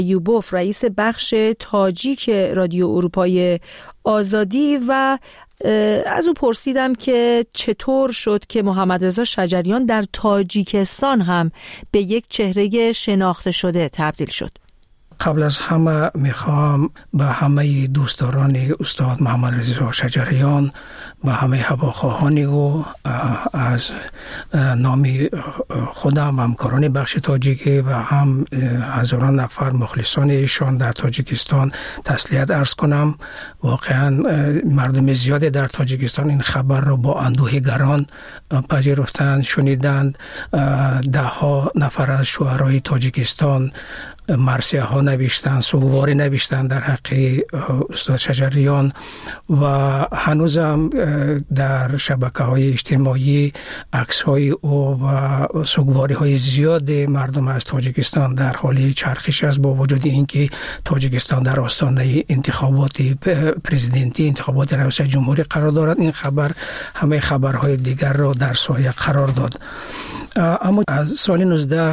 ایوبوف، رئیس بخش تاجیک رادیو اروپای آزادی، و از او پرسیدم که چطور شد که محمد رضا شجریان در تاجیکستان هم به یک چهره شناخته شده تبدیل شد. قبل از همه میخوام به همه دوستداران استاد محمد رضا شجریان، به همه هواخواهان او از نام خودم، همکاران بخش تاجیکی و هم هزاران نفر مخلصان ایشان در تاجیکستان تسلیت عرض کنم. واقعا مردم زیادی در تاجیکستان این خبر را با اندوه گران پذیرفتند، شنیدند. ده ها نفر از شعرای تاجیکستان مرثیه ها نوشتن، سوگواری نوشتن در حق استاد شجریان و هنوزم در شبکه های اجتماعی عکس های او و سوگواری های زیاد مردم از تاجیکستان در حال چرخش است، با وجود اینکه تاجیکستان در آستانه انتخابات پرزیدنتی، انتخابات ریاست جمهوری قرار دارد. این خبر همه خبرهای دیگر را در سایه قرار داد. اما از سال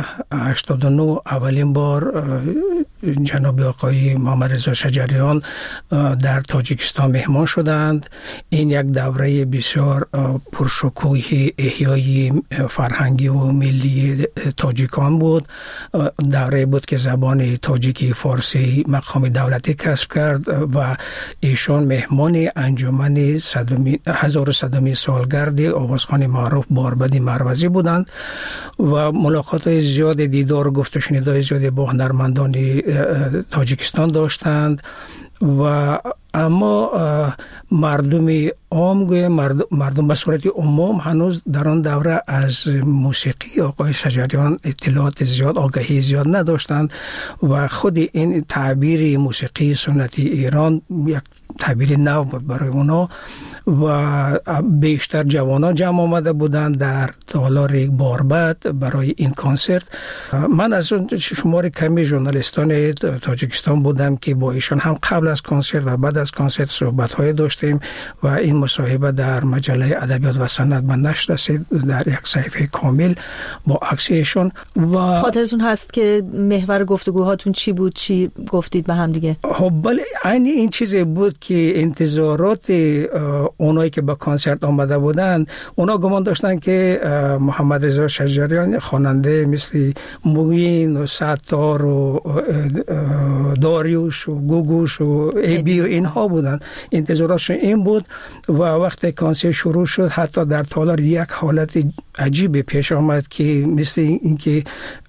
1989 اولین بار جناب آقای محمد رضا شجریان در تاجیکستان مهمان شدند. این یک دوره بسیار پرشکوه احیای فرهنگی و ملی تاجیکان بود. دوره بود که زبان تاجیکی فارسی مقام دولتی کسب کرد و ایشان مهمان انجمن 1100 سالگرد آوازخوان معروف باربد مروزی بودند و ملاقات زیاد، دیدار و گفت و شنیدهای زیادی با هنرمندان تاجیکستان داشتند. و اما مردم عام، مردم به صورت عموم هنوز در آن دوره از موسیقی آقای شجریان اطلاعات زیاد، آگاهی زیاد نداشتند و خود این تعبیر موسیقی سنتی ایران یک تعبیر نو بود برای اونا و بیشتر جوانان جمع آمده بودند در تالار باربد برای این کنسرت. من از اون شمار کمی ژورنالیستان تاجیکستان بودم که با ایشان هم قبل از کنسرت و بعد از کنسرت صحبت‌های داشتیم و این مصاحبه در مجله ادبیات و سنت به نشر رسید در یک صفحه کامل با عکس ایشان. و خاطرتون هست که محور گفتگوهاتون چی بود؟ چی گفتید به هم دیگه؟ بله، عین این چیزی بود که انتظارات اونایی که با کنسرت آمده بودند، اونا گمان داشتن که محمد رضا شجریان خواننده مثل موین و ستار و داریوش و گوگوش و ایبی و اینها بودند. انتظاراتشون این بود و وقتی کنسرت شروع شد حتی در تالار یک حالت عجیب پیش آمد که مثل اینکه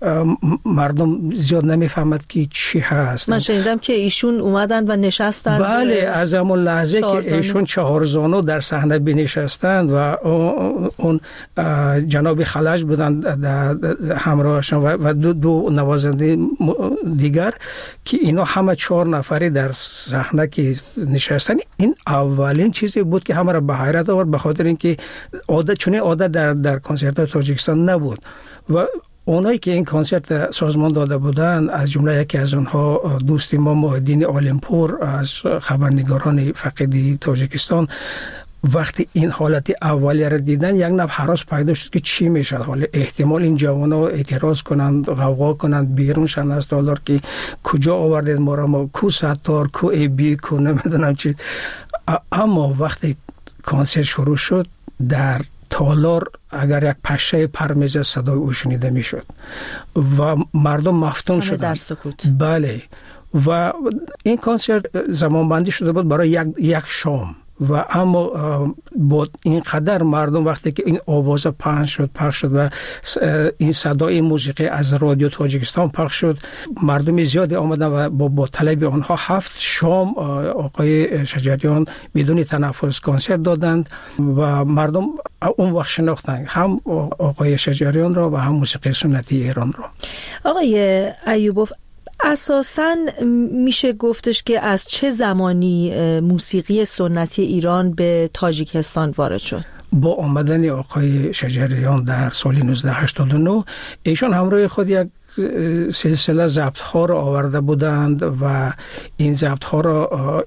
مردم زیاد نمیفهمد که چی هست. من شنیدم که ایشون اومدن و نشستن. بله، از همون لحظه که ایشون چهارزانو در صحنه بنشستند و اون جناب خلج بودند همراهشان و دو نوازنده دیگر که اینا همه 4 نفری در صحنه که نشستن، این اولین چیزی بود که همه را به حیرت آورد، به خاطر اینکه عادت در کنسرت تاجیکستان نبود و اونایی که این کنسرت سازمان داده بودند، از جمله یکی از اونها دوست ما محیدین عالمپور از خبرنگاران فقیدی تاجیکستان، وقتی این حالت اولیه را دیدن یک نوع هراس پیدا شد که چی میشه. حالا احتمال این جوانا اعتراض کنند، غوغا کنند، بیرون شن از تالار که کجا آوردید ما را، ما کو ستار، کو ایبی، کو نمیدونم چی. اما وقتی کنسرت شروع شد در تالار اگر یک پشه پرمیزه صدای او شنیده میشد و مردم مفتون شدند در سکوت. بله، و این کنسرت زمانبندی شده بود برای یک شام و اما با این قدر مردم وقتی که این آواز پخش شد و این صدای موسیقی از رادیو تاجیکستان پخش شد، مردم زیادی آمدن و با طلب آنها 7 شام آقای شجریان بدون تنفس کنسرت دادند و مردم اون وقت شناختند هم آقای شجریان را و هم موسیقی سنتی ایران را. آقای ایوبوف، اساساً میشه گفتش که از چه زمانی موسیقی سنتی ایران به تاجیکستان وارد شد؟ با آمدن آقای شجریان در سال 1989 ایشان همراه خود یک سلسله ضبط ها را آورده بودند و این ضبط ها را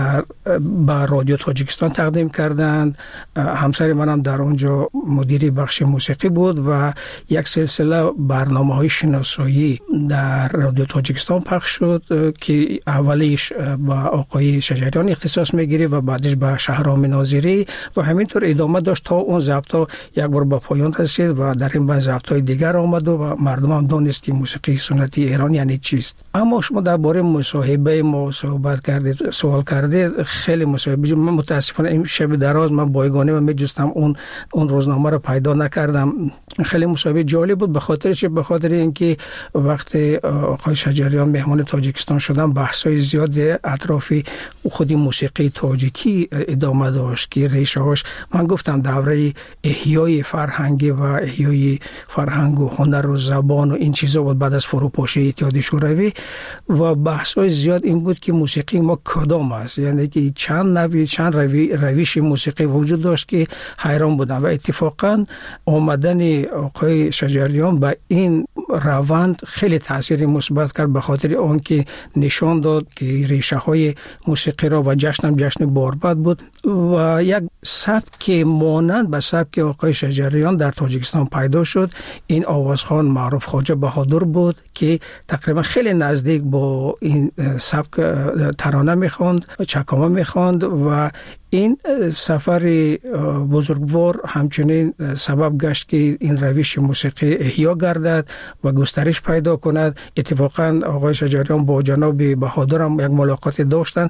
با رادیو تاجیکستان تقدیم کردند. همسر منم در اونجا مدیر بخش موسیقی بود و یک سلسله برنامه های شناسایی در رادیو تاجیکستان پخش شد که اولیش با آقای شجریان اختصاص میگیره و بعدش با شهرام ناظری و همینطور ادامه داشت تا اون ضبط ها یک بار به پایان رسید و در این ضبط های دیگر آمد و مردم هم دانست که موسیقی سنتی ایران یعنی چیست. اما شما درباره مصاحبه ما صحبت کردید، سوال کردید، خیلی مصاحبه. من متاسفانه این شب دراز من بایگانه و میجستم اون روزنامه رو پیدا نکردم. خیلی مصاحبه جالب بود. به خاطر اینکه وقتی آقای شجریان مهمان تاجیکستان شدن بحث‌های زیاد اطراف خودی موسیقی تاجیکی ادامه داشت که ریشه‌هاش، من گفتم، دوره احیای فرهنگی و احیای فرهنگ و هنر و زبان و این چیزا بود بعد از فروپاشی اتحاد شوروی و بحث‌های زیاد این بود که موسیقی ما کدام است، یعنی که چند روش موسیقی وجود داشت که حیران بودن و اتفاقا آمدن آقای شجریان به این روند خیلی تاثیر مثبت کرد، به خاطر آنکه نشان داد که ریشه های موسیقی را و جشن باربد بود و یک سبک مانند به سبک آقای شجریان در تاجیکستان پیدا شد. این آوازخوان معروف خواجه بهادر بود که تقریبا خیلی نزدیک با این سبک ترانه میخواند، چکامه میخواند و این سفر بزرگوار همچنین سبب گشت که این روش موسیقی احیا گردد و گسترش پیدا کند. اتفاقا آقای شجریان با جناب بهادر هم یک ملاقات داشتن.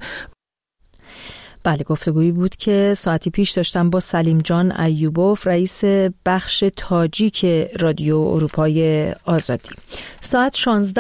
بله، گفتگویی بود که ساعتی پیش داشتم با سلیم جان ایوبوف، رئیس بخش تاجیک رادیو اروپای آزادی. ساعت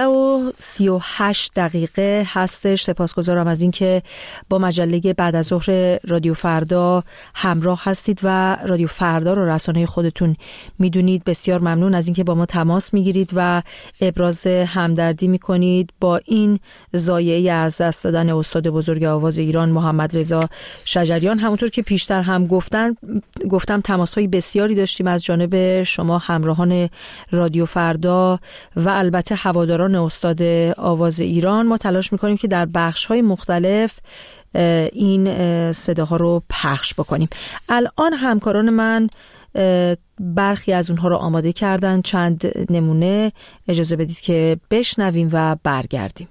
16:38 هستش. سپاسگزارم از اینکه با مجله بعد از ظهر رادیو فردا همراه هستید و رادیو فردا رو رسانه خودتون میدونید. بسیار ممنون از اینکه با ما تماس میگیرید و ابراز همدردی میکنید با این ضایعه از دست دادن استاد بزرگ آواز ایران محمد رضا شجریان. همونطور که پیشتر هم گفتم تماس‌های بسیاری داشتیم از جانب شما همراهان رادیو فردا و البته هواداران استاد آواز ایران. ما تلاش می‌کنیم که در بخش‌های مختلف این صداها رو پخش بکنیم. الان همکاران من برخی از اونها رو آماده کردن. چند نمونه اجازه بدید که بشنویم و برگردیم.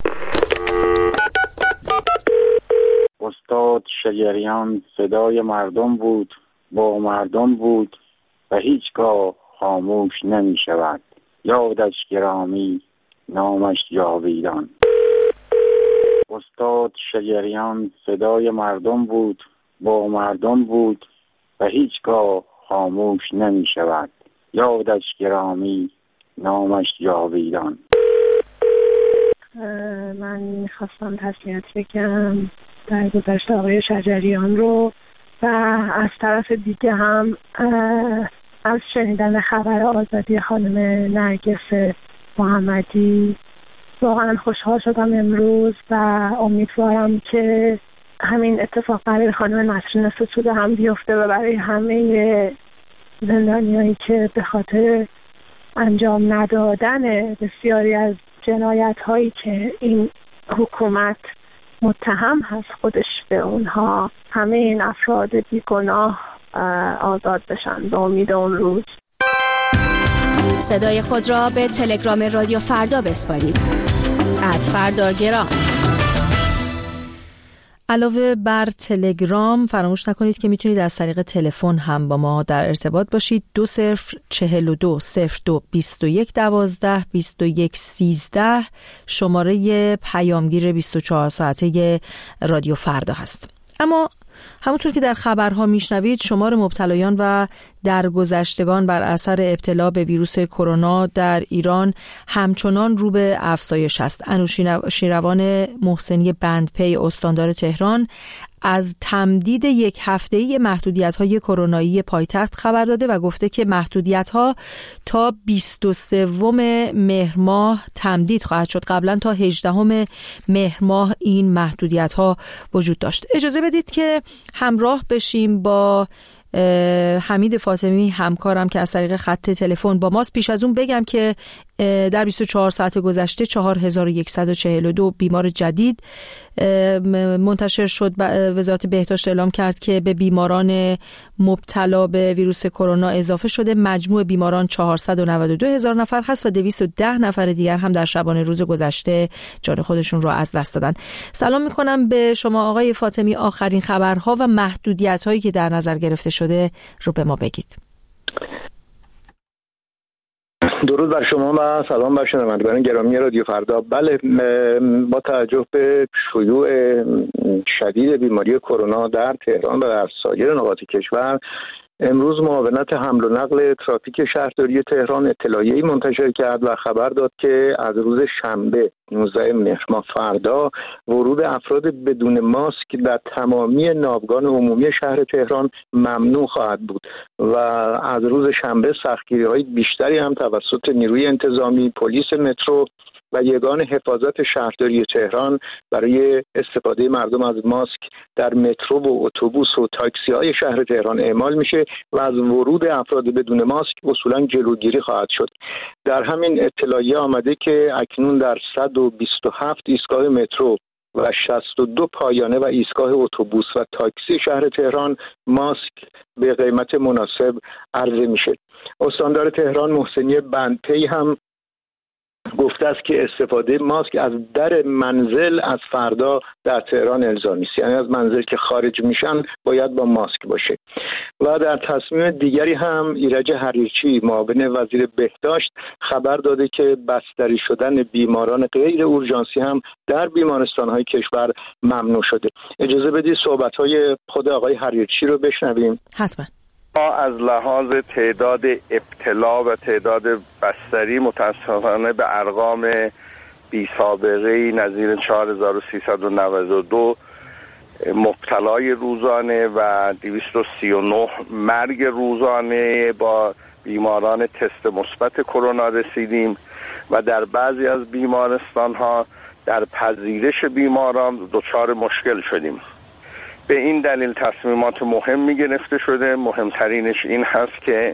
استاد شجریان صدای مردم بود، با مردم بود و هیچگاه خاموش نمی شود. یادش گرامی، نامش جاویدان. استاد شجریان صدای مردم بود، با مردم بود و هیچگاه خاموش نمی شود. یادش گرامی، نامش جاویدان. من میخواستم تسلیت بگم در گذشته آقای شجریان رو و از طرف دیگه هم از شنیدن خبر آزادی خانم نرگس محمدی واقعا خوشحال شدم امروز و امیدوارم که همین اتفاق برای خانم نسرین ستوده هم بیفته و برای همه زندانیایی که به خاطر انجام ندادن بسیاری از جنایت هایی که این حکومت متهم هست خودش به اونها، همه این افراد بیگناه آزاد بشن به امید اون روز. صدای خود را به تلگرام رادیو فردا بسپارید. @فرداگرام. علاوه بر تلگرام فراموش نکنید که میتونید از طریق تلفن هم با ما در ارتباط باشید. 20420221122113 شماره پیامگیر 24 ساعته رادیو فردا هست. اما همونطور که در خبرها میشنوید شمار مبتلایان و درگذشتگان بر اثر ابتلا به ویروس کرونا در ایران همچنان رو به افزایش است. انوشیروان محسنی بندپی استاندار تهران از تمدید یک هفته‌ای محدودیت‌های کرونایی پایتخت خبر داده و گفته که محدودیت‌ها تا 23 مهر ماه تمدید خواهد شد. قبلا تا 18 مهر ماه این محدودیت‌ها وجود داشت. اجازه بدید که همراه بشیم با حمید فاطمی همکارم که از طریق خط تلفن با ماست. پیش از اون بگم که در 24 ساعت گذشته 4142 بیمار جدید منتشر شد. وزارت بهداشت اعلام کرد که به بیماران مبتلا به ویروس کرونا اضافه شده. مجموع بیماران 492,000 نفر هست و 210 نفر دیگر هم در شبانه روز گذشته جان خودشون رو از دست دادن. سلام میکنم به شما آقای فاطمی. آخرین خبرها و محدودیت هایی که در نظر گرفته شده رو به ما بگید. درود بر شما و سلام بر شنوندگان گرامی رادیو فردا. بله، با توجه به شیوع شدید بیماری کرونا در تهران و در سایر نقاط کشور، امروز معاونت حمل و نقل ترافیک شهرداری تهران اطلاعیه‌ای منتشر کرد و خبر داد که از روز شنبه 19 مهر ماه فردا ورود افراد بدون ماسک در تمامی ناوگان عمومی شهر تهران ممنوع خواهد بود و از روز شنبه سختگیری‌های بیشتری هم توسط نیروی انتظامی، پلیس مترو و یگان حفاظت شهرداری تهران برای استفاده مردم از ماسک در مترو و اتوبوس و تاکسی‌های شهر تهران اعمال میشه و از ورود افراد بدون ماسک اصولاً جلوگیری خواهد شد. در همین اطلاعیه آمده که اکنون در 127 ایستگاه مترو و 62 پایانه و ایستگاه اتوبوس و تاکسی شهر تهران ماسک به قیمت مناسب عرضه میشه. استاندار تهران محسنی بندپی هم گفته است که استفاده ماسک از در منزل از فردا در تهران الزامی است، یعنی از منزل که خارج میشن باید با ماسک باشه. و در تصمیم دیگری هم ایرج حریرچی معاون وزیر بهداشت خبر داده که بستری شدن بیماران غیر اورژانسی هم در بیمارستان‌های کشور ممنوع شده. اجازه بدید صحبت‌های خود آقای حریرچی رو بشنویم. حتما. ما از لحاظ تعداد ابتلا و تعداد بستری متاسفانه به ارقام بی سابقه‌ای نظیر 4392 مبتلای روزانه و 239 مرگ روزانه با بیماران تست مثبت کرونا رسیدیم و در بعضی از بیمارستان‌ها در پذیرش بیماران دچار مشکل شدیم. به این دلیل تصمیمات مهمی گرفته شده. مهمترینش این هست که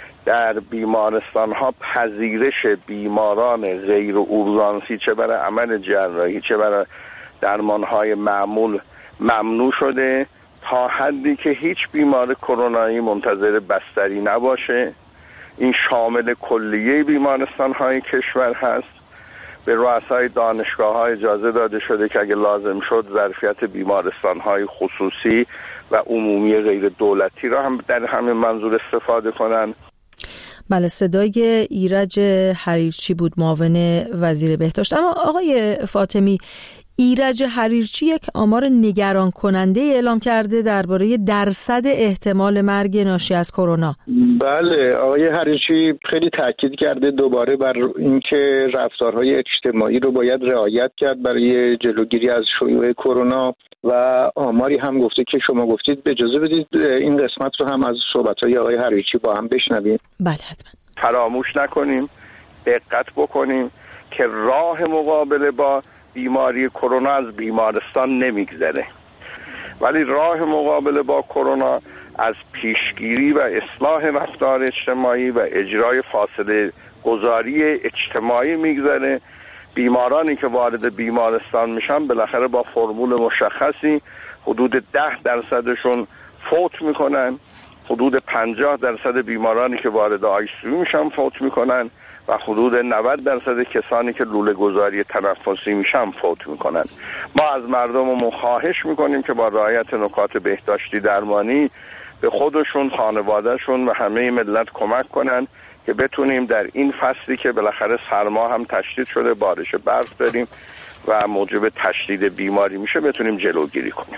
در بیمارستان‌ها پذیرش بیماران غیر اورژانسی چه برای عمل جراحی چه برای درمان‌های معمول ممنوع شده تا حدی که هیچ بیمار کرونایی منتظر بستری نباشه. این شامل کلیه بیمارستان‌های کشور هست. به رؤسای دانشگاه‌ها اجازه داده شده که اگه لازم شد ظرفیت بیمارستان‌های خصوصی و عمومی غیر دولتی را هم در همین منظور استفاده کنن. بله، صدای ایرج حریرچی بود معاون وزیر بهداشت. اما آقای فاطمی، ایرج حریرچی یک آمار نگران کننده اعلام کرده درباره درصد احتمال مرگ ناشی از کرونا. بله، آقای حریرچی خیلی تاکید کرده دوباره بر اینکه رفتارهای اجتماعی رو باید رعایت کرد برای جلوگیری از شیوع کرونا و آماری هم گفته که شما گفتید. اجازه بدید این قسمت رو هم از صحبت‌های آقای حریرچی با هم بشنویم. بله حتما. فراموش نکنیم، دقت بکنیم که راه مقابله با بیماری کرونا از بیمارستان نمیگذره، ولی راه مقابله با کرونا از پیشگیری و اصلاح رفتار اجتماعی و اجرای فاصله گذاری اجتماعی میگذره. بیمارانی که وارد بیمارستان میشن بالاخره با فرمول مشخصی حدود 10% فوت میکنن، حدود 50% بیمارانی که وارد آی‌سی میشن فوت میکنن و حدود 90% کسانی که لوله گذاری تنفسی میشن فوت میکنن. ما از مردممون خواهش میکنیم که با رعایت نکات بهداشتی درمانی به خودشون، خانوادهشون و همه ملت کمک کنن که بتونیم در این فصلی که بالاخره سرما هم تشدید شده، بارش برف داریم و موجب تشدید بیماری میشه، بتونیم جلوگیری کنیم.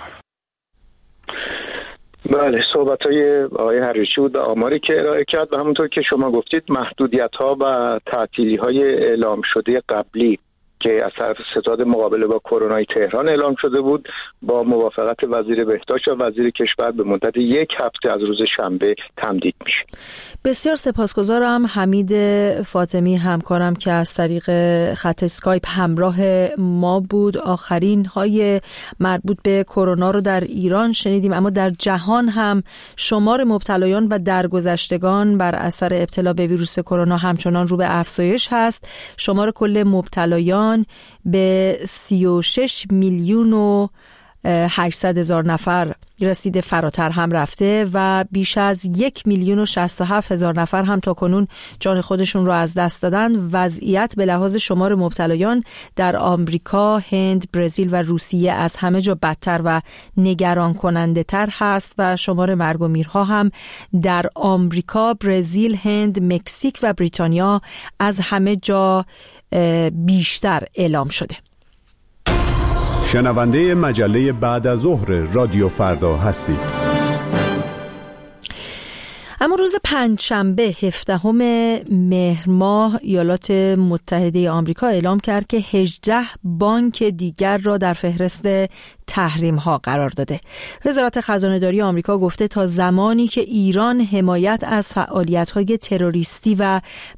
بله، صحبت‌های آقای حریرچی بود، آماری که ارائه کرد و همونطور که شما گفتید محدودیت‌ها و تعطیلی‌های اعلام شده قبلی که از طرف ستاد مقابله با کرونای تهران اعلام شده بود با موافقت وزیر بهداشت و وزیر کشور به مدت 1 هفته از روز شنبه تمدید میشه. بسیار سپاسگزارم. حمید فاطمی همکارم که از طریق خط اسکایپ همراه ما بود. آخرین های مربوط به کرونا رو در ایران شنیدیم، اما در جهان هم شمار مبتلایان و درگذشتگان بر اثر ابتلا به ویروس کرونا همچنان رو به افزایش هست. شمار کل مبتلایان به 36 میلیون و 800 هزار نفر رسیده، فراتر هم رفته و بیش از 1 میلیون و 67 هزار نفر هم تا کنون جان خودشون رو از دست دادن. وضعیت به لحاظ شمار مبتلایان در آمریکا، هند، برزیل و روسیه از همه جا بدتر و نگران کننده تر هست و شمار مرگ و میرها هم در آمریکا، برزیل، هند، مکزیک و بریتانیا از همه جا بیشتر اعلام شده. شنونده مجله بعد از ظهر رادیو فردا هستید. اما روز پنجشنبه 17 مهر ماه ایالات متحده آمریکا اعلام کرد که 18 بانک دیگر را در فهرست تحریم ها قرار داده. وزارت خزانه داری آمریکا گفته تا زمانی که ایران حمایت از فعالیت های تروریستی و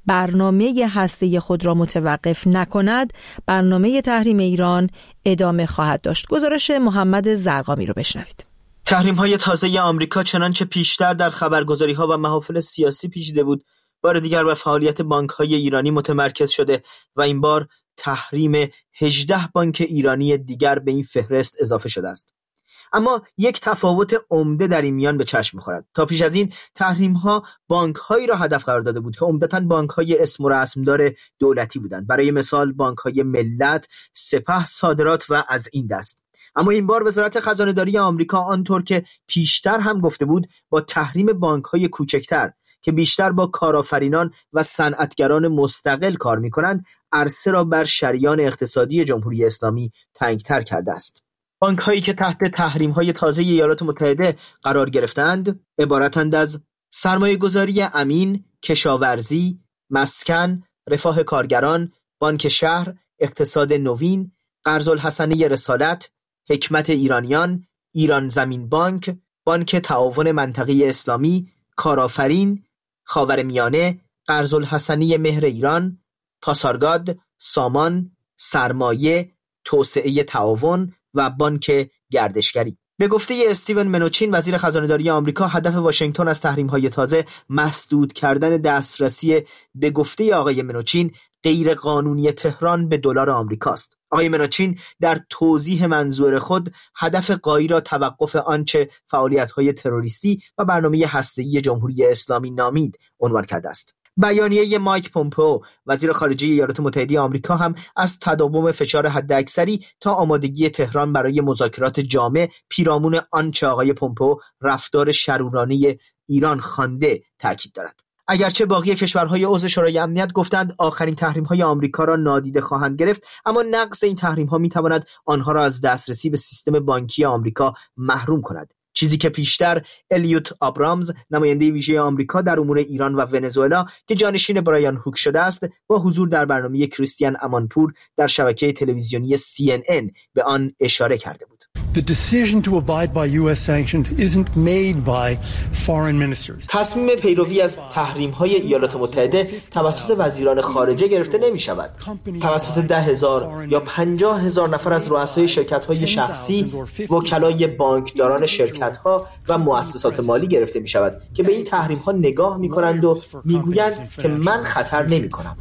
برنامه هسته‌ای خود را متوقف نکند، برنامه تحریم ایران ادامه خواهد داشت. گزارش محمد زرقامی رو بشنوید. تحریم‌های تازه آمریکا چنانچه پیشتر در خبرگزاری‌ها و محافل سیاسی پیچیده بود، بار دیگر بر فعالیت بانک‌های ایرانی متمرکز شده و این بار تحریم 18 بانک ایرانی دیگر به این فهرست اضافه شده است. اما یک تفاوت عمده در این میان به چشم می‌خورد. تا پیش از این تحریم‌ها بانک‌هایی را هدف قرار داده بود که عمدتاً بانک‌های اسم و رسمدار دولتی بودند. برای مثال بانک‌های ملت، سپه، صادرات و از این دست. اما این بار وزارت خزانه داری آمریکا آنطور که پیشتر هم گفته بود با تحریم بانک‌های کوچکتر که بیشتر با کارآفرینان و صنعتگران مستقل کار می‌کنند، عرصه را بر شریان اقتصادی جمهوری اسلامی تنگ‌تر کرده است. بانک‌هایی که تحت تحریم‌های تازه ایالات متحده قرار گرفتند عبارتند از سرمایه‌گذاری امین، کشاورزی، مسکن، رفاه کارگران، بانک شهر، اقتصاد نوین، قرض‌الحسنه رسالت، حکمت ایرانیان، ایران زمین بانک، بانک تعاون منطقی اسلامی، کارآفرین، خاورمیانه، قرض‌الحسنه مهر ایران، پاسارگاد، سامان، سرمایه، توسعه تعاون و بانک گردشگری. به گفته استیون منوچین وزیر خزانه‌داری آمریکا، هدف واشنگتن از تحریم‌های تازه مسدود کردن دسترسی به گفته آقای منوچین غیر قانونی تهران به دلار آمریکاست. آقای منوچین در توضیح منظور خود هدف غایی را توقف آنچه فعالیت‌های تروریستی و برنامه هسته‌ای جمهوری اسلامی نامید عنوان کرده است. بیانیه مایک پومپئو وزیر خارجه ایالات متحده آمریکا هم از تداوم فشار حداکثری تا آمادگی تهران برای مذاکرات جامع پیرامون آنچه آقای پومپئو رفتار شرورانه ایران خوانده تاکید دارد. اگرچه باقی کشورهای عضو شورای امنیت گفتند آخرین تحریم‌های آمریکا را نادیده خواهند گرفت، اما نقض این تحریم‌ها می‌تواند آنها را از دسترسی به سیستم بانکی آمریکا محروم کند. چیزی که پیشتر الیوت آبرامز نماینده ویژه آمریکا در امور ایران و ونزوئلا که جانشین برایان هوک شده است، با حضور در برنامه کریستیان امانپور در شبکه تلویزیونی CNN به آن اشاره کرده بود. The decision to abide by US sanctions isn't made by foreign ministers. تصمیم پیروی از تحریم‌های ایالات متحده توسط وزیران خارجه گرفته نمی‌شود. توسط 10,000 یا 50,000 نفر از رؤسای شرکت‌های شخصی، وکلای بانکداران شرکت‌ها و مؤسسات مالی گرفته می‌شود که به این تحریم‌ها نگاه می‌کنند و می‌گویند که من خطر نمی‌کنم.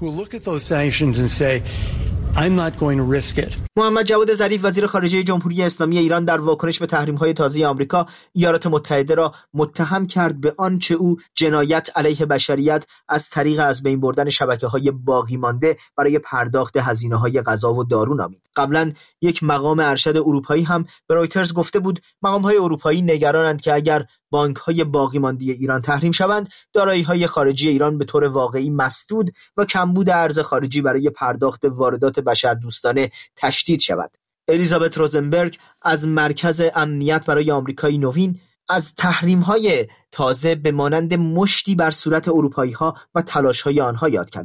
I'm not going to risk it. محمد جواد ظریف وزیر خارجه جمهوری اسلامی ایران در واکنش به تحریم‌های تازه آمریکا ایالات متحده را متهم کرد به آنچه او جنایت علیه بشریت از طریق از بین بردن شبکه‌های باقی مانده برای پرداخت هزینه‌های غذا و دارو نامید. قبلا یک مقام ارشد اروپایی هم به رویترز گفته بود مقام‌های اروپایی نگرانند که اگر بانک‌های باقی مانده ایران تحریم شوند، دارایی‌های خارجی ایران به طور واقعی مسدود و کمبود ارز خارجی برای پرداخت واردات بشردوستانه تشدید شود. الیزابت روزنبرگ از مرکز امنیت برای آمریکای نوین از تحریم‌های تازه به مانند مشتی بر صورت اروپایی‌ها و تلاش‌های آنها یاد کرده است.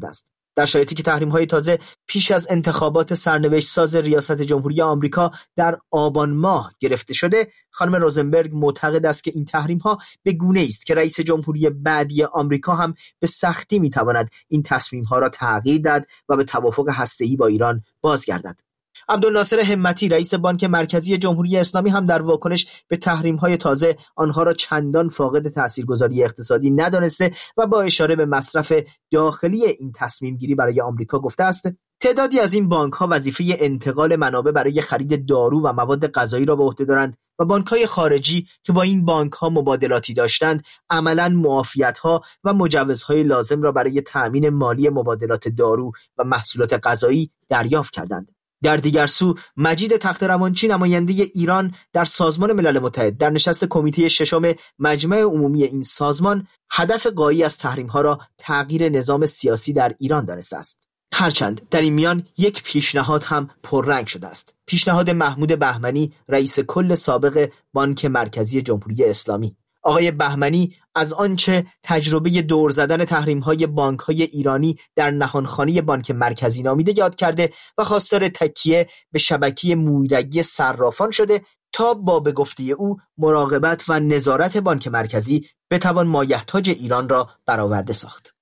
در شرایطی که تحریم‌های تازه پیش از انتخابات سرنوشت ساز ریاست جمهوری آمریکا در آبان ماه گرفته شده، خانم روزنبرگ معتقد است که این تحریم‌ها به گونه‌ای است که رئیس جمهوری بعدی آمریکا هم به سختی می‌تواند این تصمیم‌ها را تغییر داد و به توافق هسته‌ای با ایران بازگردد. عبدالناصر همتی رئیس بانک مرکزی جمهوری اسلامی هم در واکنش به تحریم‌های تازه آنها را چندان فاقد تاثیرگذاری اقتصادی ندانسته و با اشاره به مصرف داخلی این تصمیم گیری برای آمریکا گفته است تعدادی از این بانک‌ها وظیفه انتقال منابع برای خرید دارو و مواد غذایی را به عهده دارند و بانک‌های خارجی که با این بانک‌ها مبادلاتی داشتند عملاً معافیت‌ها و مجوزهای لازم را برای تأمین مالی مبادلات دارو و محصولات غذایی دریافت کردند. در دیگر سو مجید تخت‌روانچی نماینده ایران در سازمان ملل متحد در نشست کمیته ششم مجمع عمومی این سازمان هدف غایی از تحریم‌ها را تغییر نظام سیاسی در ایران دانسته است. هرچند در این میان یک پیشنهاد هم پررنگ شده است. پیشنهاد محمود بهمنی رئیس کل سابق بانک مرکزی جمهوری اسلامی. آقای بهمنی از آنچه تجربه دور زدن تحریم‌های بانک‌های ایرانی در نهانخانه بانک مرکزی نامیده یاد کرده و خواستار تکیه به شبکه مویرگی صرافان شده تا با به گفته او مراقبت و نظارت بانک مرکزی بتوان مایحتاج ایران را برآورده ساخت.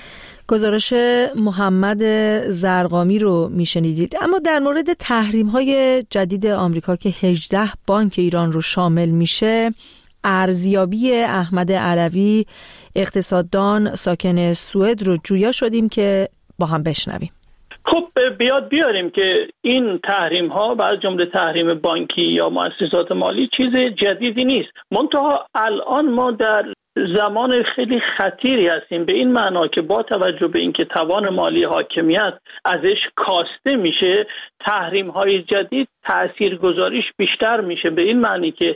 گزارش محمد زرقامی رو میشنیدید. اما در مورد تحریم‌های جدید آمریکا که 18 بانک ایران رو شامل میشه، ارزیابی احمد علوی اقتصاددان ساکن سوئد رو جویا شدیم که با هم بشنویم. خب بیاریم که این تحریم ها و از جمله تحریم بانکی یا مؤسسات مالی چیز جدیدی نیست. منتها الان ما در زمان خیلی خطیری هستیم، به این معنا که با توجه به اینکه توان مالی حاکمیت ازش کاسته میشه، تحریم های جدید تاثیرگذاریش بیشتر میشه، به این معنی که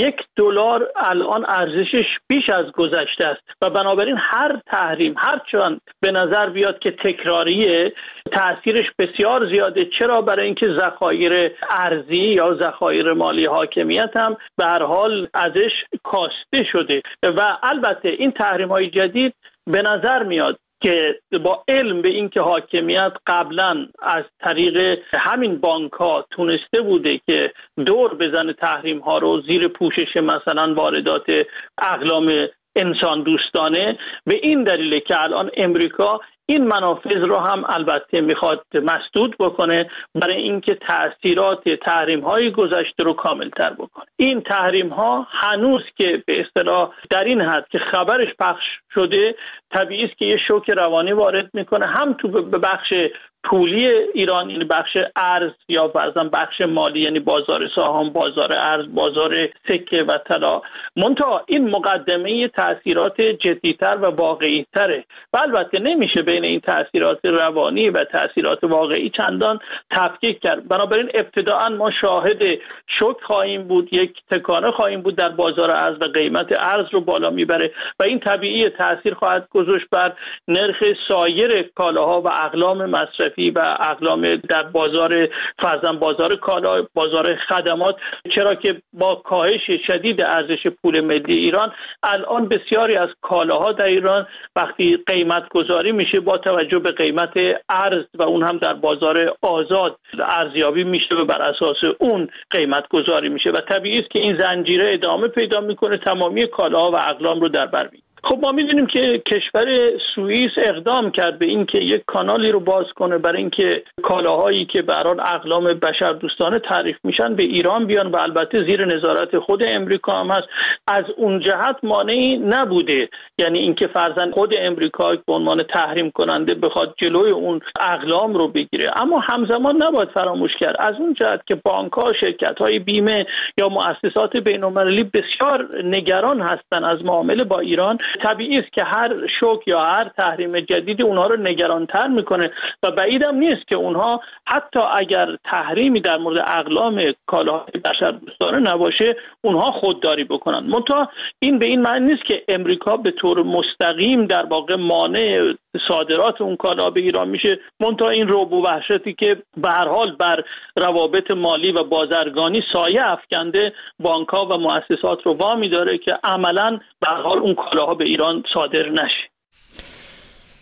$1 الان ارزشش بیش از گذشته است و بنابراین هر تحریم هرچند به نظر بیاد که تکراریه، تاثیرش بسیار زیاده. چرا؟ برای اینکه ذخایر ارزی یا ذخایر مالی حاکمیت هم به هر حال ازش کاسته شده و البته این تحریم های جدید به نظر میاد که با علم به این که حاکمیت قبلا از طریق همین بانک ها تونسته بوده که دور بزنه تحریم ها رو زیر پوشش مثلا واردات اقلام انسان دوستانه، به این دلیل که الان امریکا این منافذ رو هم البته میخواد مسدود بکنه برای اینکه تأثیرات تحریم های گذشته رو کامل تر بکنه. این تحریم ها هنوز که به اصطلاح در این حد که خبرش پخش شده، طبیعی است که یه شوک روانی وارد میکنه، هم تو به بخش پولی ایران، یعنی بخش ارز، یا بعضا بخش مالی یعنی بازار سهام، بازار ارز، بازار سکه و طلا. منتها این مقدمه تأثیرات جدی‌تر و واقعی‌تره و البته نمیشه بین این تأثیرات روانی و تأثیرات واقعی چندان تفکیک کرد. بنابراین ابتداءً ما شاهد شوک خواهیم بود، یک تکانه خواهیم بود در بازار ارز و قیمت ارز رو بالا میبره و این طبیعی تأثیر خواهد گذاشت بر نرخ سایر کالاها و اقلام مصرفی و اقلام در بازار فرضاً بازار کالا، بازار خدمات، چرا که با کاهش شدید ارزش پول ملی ایران الان بسیاری از کالاها در ایران وقتی قیمت گذاری میشه با توجه به قیمت ارز و اون هم در بازار آزاد ارزیابی میشه و بر اساس اون قیمت گذاری میشه و طبیعی است که این زنجیره ادامه پیدا میکنه، تمامی کالاها و اقلام رو در بر میگیره. خب ما می‌دونیم که کشور سوئیس اقدام کرد به این که یک کانالی رو باز کنه برای اینکه کالاهایی که به هر حال اقلام بشردوستانه تعریف میشن به ایران بیان و البته زیر نظارت خود امریکا هم هست. از اون جهت مانعی نبوده، یعنی اینکه فرضاً خود امریکا به عنوان تحریم کننده بخواد جلوی اون اقلام رو بگیره، اما همزمان نباید فراموش کرد از اون جهت که بانک‌ها، شرکت‌های بیمه یا مؤسسات بین‌المللی بسیار نگران هستن از معامله با ایران. طبیعی است که هر شوک یا هر تحریم جدیدی اونها رو نگرانتر میکنه و بعیدم نیست که اونها حتی اگر تحریمی در مورد اقلام کالاهای بشردوستانه نباشه اونها خودداری بکنن. منتها این به این معنی نیست که امریکا به طور مستقیم در واقع مانع صادرات اون کالا به ایران میشه. منتها این رعب و وحشتی که به هر حال بر روابط مالی و بازرگانی سایه افکنده، بانک‌ها و مؤسسات رو وامی داره که عملاً به هر حال اون کالاها به ایران صادر نشه.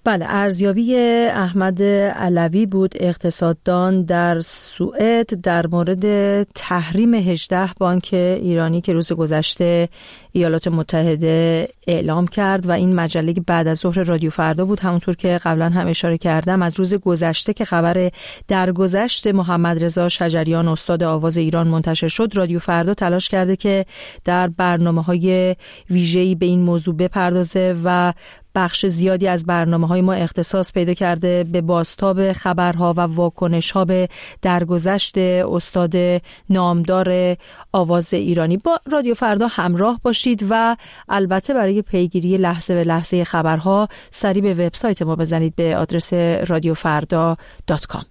بله، ارزیابی احمد علوی بود، اقتصاددان در سوئد، در مورد تحریم 18 بانک ایرانی که روز گذشته ایالات متحده اعلام کرد و این مجله بعد از ظهر رادیو فردا بود. همونطور که قبلا هم اشاره کردم از روز گذشته که خبر درگذشت محمد رضا شجریان استاد آواز ایران منتشر شد، رادیو فردا تلاش کرده که در برنامه‌های ویژه‌ای به این موضوع بپردازه و بخش زیادی از برنامه‌های ما اختصاص پیدا کرده به بازتاب خبرها و واکنش‌ها به درگذشت استاد نامدار آواز ایرانی. با رادیو فردا همراه باشید و البته برای پیگیری لحظه به لحظه خبرها سریع به وبسایت ما بزنید به آدرس radiofarda.com.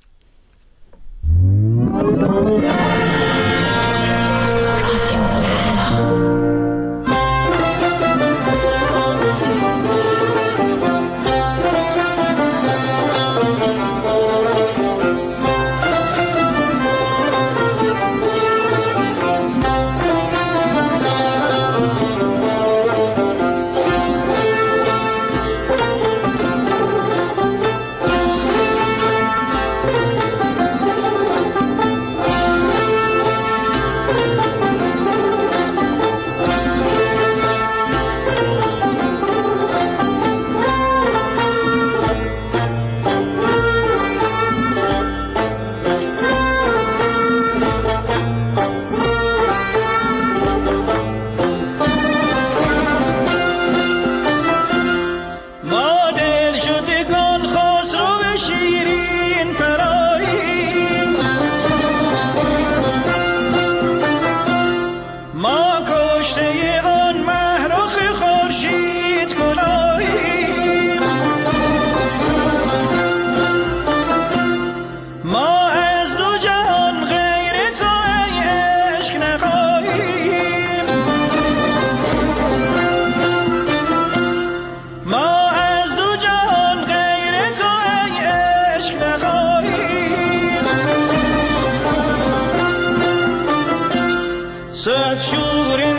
Such